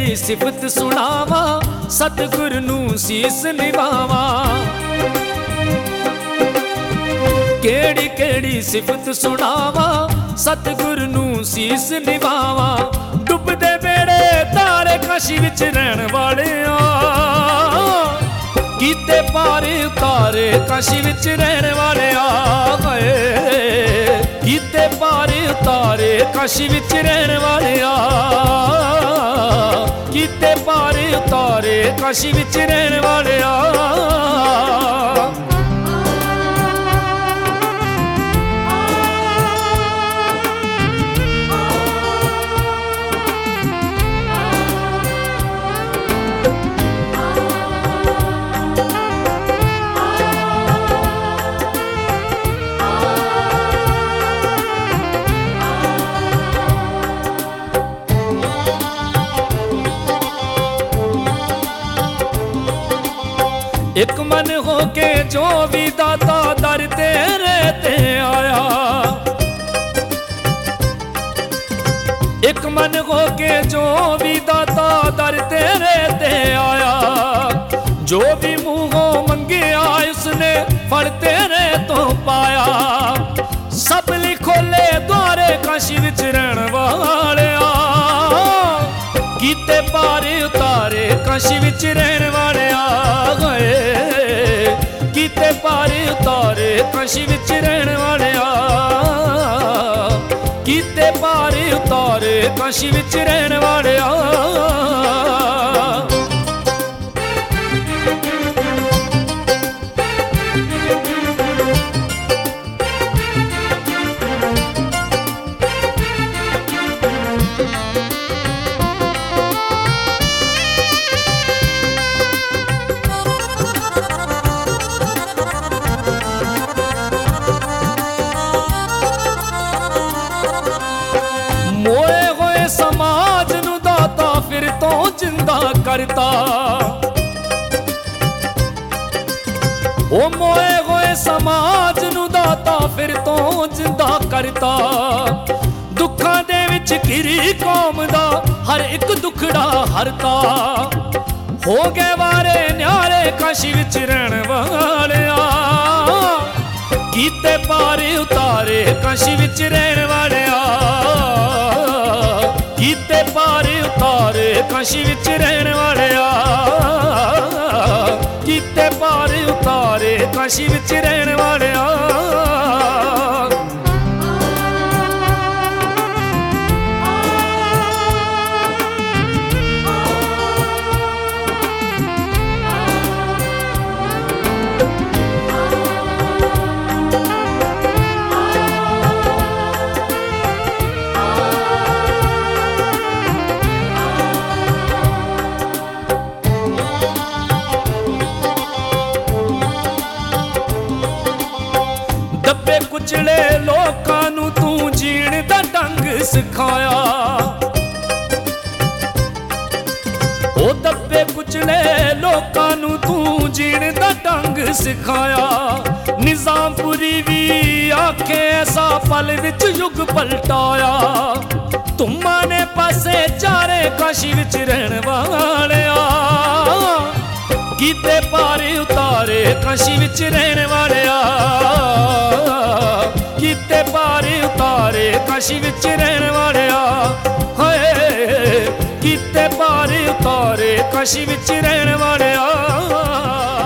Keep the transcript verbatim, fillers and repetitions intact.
केड़ी सिफत सुनावा, सतगुर नूं सीस निवावा। केड़ी केड़ी सिफत सुनावा, सतगुर नूं सीस निवावा। डुबदे बेड़े तारे काशी विच रहण वालिया, कीते पार उतारे काशी विच रहण वालिया। कीते पार उतारे काशी विच रहण वालिया, कीते पार उतारे काशी विच रहण वालिया। एक मन होके जो भी दाता दर तेरे ते आया, एक मन होके जो भी दाता दर तेरे ते आया। जो भी मुँहों मंगिया उसने फल तेरे तो पाया। सब लिखोले द्वारे काशी विच रहण वालिया, कीते पार उतारे काशी विच रहण वालिया। कीते पार उतारे काशी विच रहण वालिया, कीते पार उतारे काशी विच रहण वालिया। मोए होए समाज नू दाता फिर तो जिंदा करता। ओ मोए होए समाज नू दाता फिर तो जिंदा करता। दुखां दे विच घिरी कौम दा हर एक दुखड़ा हरता। हो गए वारे न्यारे काशी विच रहण वालिया, कीते पार उतारे काशी विच रहण वालिया। कीते पार उतारे काशी विच रहण वालिया, कीते पार उतारे काशी विच रहण वालिया। दब्बे कुचले लोकां नू तू जीण दा ढंग सिखाया। ओ दब्बे कुचले लोकां नू तू जीण दा ढंग सिखाया। निजामपुरी भी आखे ऐसा पल विच युग पलटाया। तुमा ने पासे चारे काशी विच रहण वालिया, कीते पार उतारे काशी विच रहण वालिया। कीते पार उतारे काशी विच रहण वालिया। हाय कीते पार उतारे काशी विच रहण वालिया।